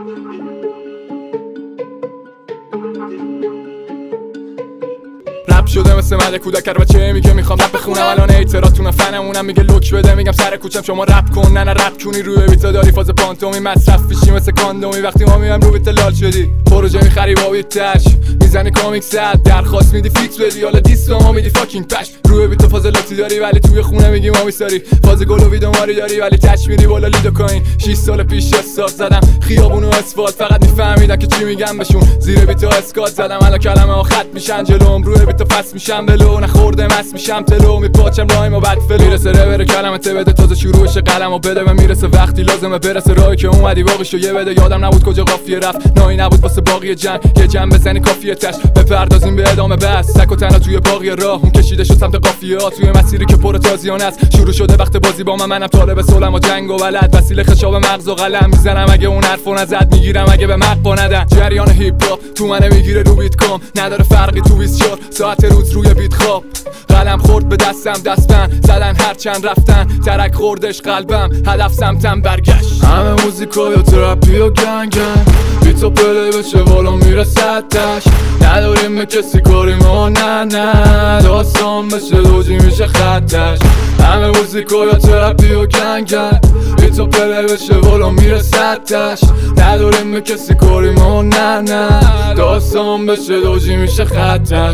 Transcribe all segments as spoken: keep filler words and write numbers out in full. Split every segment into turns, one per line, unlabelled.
رپ شده مثل مده کودکر بچه میگه میخوام رپ بخونم الان اعتراضتون فنمونم میگه لوک بده میگم سر کوچم شما رپ کن نه نه رپ کنی روی بیتا داری فاز پانتومی مصرف میشی مثل کاندومی وقتی ما میام رو بیت لال شدی پروژه میخری با بیت تش میزنی کامیک صد درخواست میدی فیکس بدی حالا دیس به ما میدی فاکینگ پش روی بیت فاز لاتی داری ولی توی خونه میگی ما میساری فاز گل و ویدو ماری داری ولی تچ میری بالا لیدو کوین شش سال پیش استارت زدم خیابون و اسفالت فقط میفهمیدن که چی میگم بهشون زیر بیت اسکات زدم الان کلمه ها خط میشن جلوم روی بیت فاس میشم بلو نخورده مس میشم تلو میپاچم رایم و بعد فلو میرسه ربر کلمه ته بده تازه شروعش قلمو بده و میرسه وقتی لازمه برسه راهی که اومدی باقیشو یه بده یادم نبود کجا قافیه رفت نایی نبود واسه باقی جنگ یه جنگ بزنی کافیه تش بپردازیم به ادامه بس سک و تنها توی باقی راه اون کشیده شد سمت قافیه ها توی مسیری که پر تازیانه است شروع شده وقت بازی با من منم طالب صلح و جنگ و بلد وسیله خشاب مغز و قلم میزنم اگه اون حرفو نزد میگیرم اگه به مق ندن جریان هیپ هاپ تو من میگیره رو بیت کام نداره فرقی تو بیست و چهار ساعت روز روی بیت خواب قلم خورد به دستم دستن زدن هر چند رفتن ترک خوردش قلبم هدف سمتم برگشت همه موزیکا یا ترپی و گنگن بیتو پلی بشه بالا میرسد تش نداریم به کسی کاری ما نه نه داستان بشه دوجی میشه خطش همه موزیکا یا ترپی و گنگن بیتو پلی بشه بالا میرسد تش نداریم به کسی کاری ما نه نه داستان بشه دوجی میشه خطش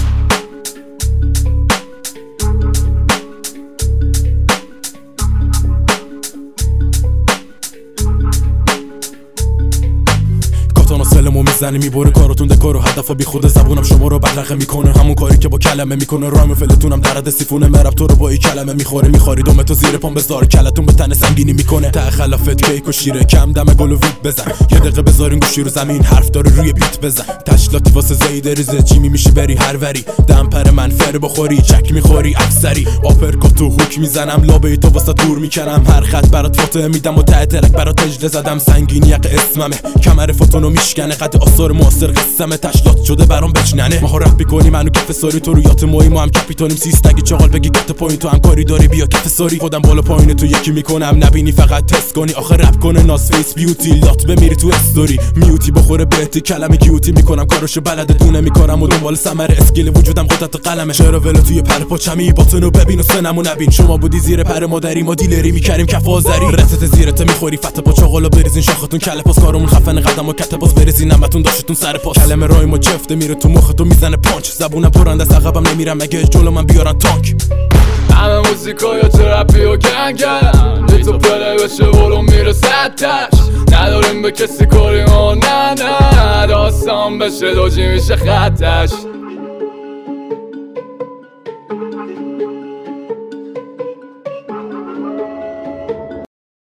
سلمو میزنی میبره کاراتون دکارو هدف بی خود زبونم شما رو بدرقه میکنه همون کاری که با کلمه میکنه رایم فلتونم درد سیفونه مرب تو رو با این کلمه میخوره میخوری دوم تو زیر پام بذار کلتون به تن سنگینی میکنه ته خلافت کیک و شیره کم دم گل و وید بزن یه دقیقه بذارین گوشی رو زمین حرف داره روی بیت بزن تشلاتی واسه زید ریزه چی میشی بری هر وری دم پر من فر بخوری چک میخوری اکثری آپرکات و هوک میزنم لابه تو واسه دور میکنم هر خط برات فوتو میدم و ته ترک برات اجله زدم سنگینیق اسممه کمر فوتونو میشکنه قد آثار معاصر قسمه تشلات شده برام بچننه ما رپ میکنی منو کف ساری تو رو یات موی ما هم کپیتونیم سیستگی چاقال بگی کت پوینت تو هم کاری داری بیا کف ساری خودم بالا پایین تو یکی میکنم نبینی فقط تست کنی آخه رپ کنه ناس فیس بیوتی لات بمیری تو استوری میوتی بخوره بهتی کلمه کیوتی میکنم کاراشو بلده دونه میکنم و دنبال ثمره اسکیل وجودم قدرت قلمه چرا ولو توی پر پاچمی باتونو ببین و سنمو نبین شما بودی زیر پر مادری ما دیلری میکردیم کف آذری رست زیرت میخوری فت با چاقالا بریزین شاختون کله پاس کارمون خفن قدم و کت پاس بریزین نمتون داشتون سر پاس کلمه رایم و چفته میره تو مخت و میزنه پانچ زبونم پرنده از عقبم نمیرم اگه جلو من بیارن تانک
همه موزیکا یا ترپی و گنگن بیتو پلی بشه بالا میرسد تش نداریم به کسی کاری ما نه نه داستان بشه دوجی میشه خطش